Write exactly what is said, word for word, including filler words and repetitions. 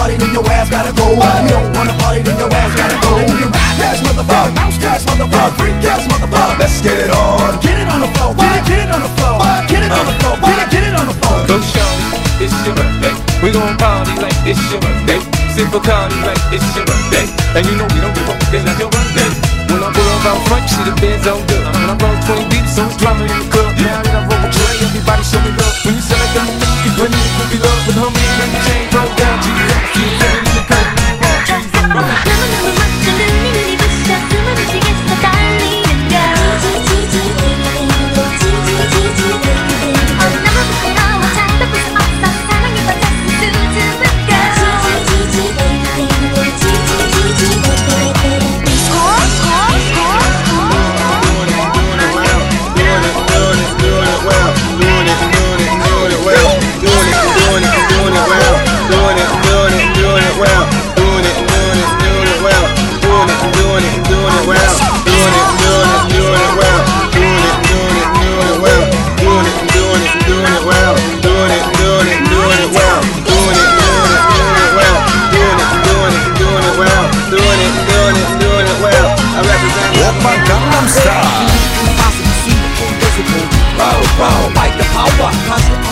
party, then your ass gotta go. You don't wanna party, then your ass gotta go. And you can rap cash, motherfucker, bounce cash, motherfucker, freak cash, motherfucker. Let's get it on. Get it on the floor, get it, get it on the floor, get it on the floor, get it, get it on the floor. Go shorty, it's your birthday. We gon' party like it's your birthday. Sip a party like it's your birthday. And you know we don't give up, it's not your birthday. When I pull up out front, you see the Benz on good. When I roll twenty deep, so it's drama in the club. Now that I roll with Dre, everybody show me love. When you sell like them, you bring me the groovy love. With homies, let the chain roll down. Jesus, you feel it in the cut. Power, like the power,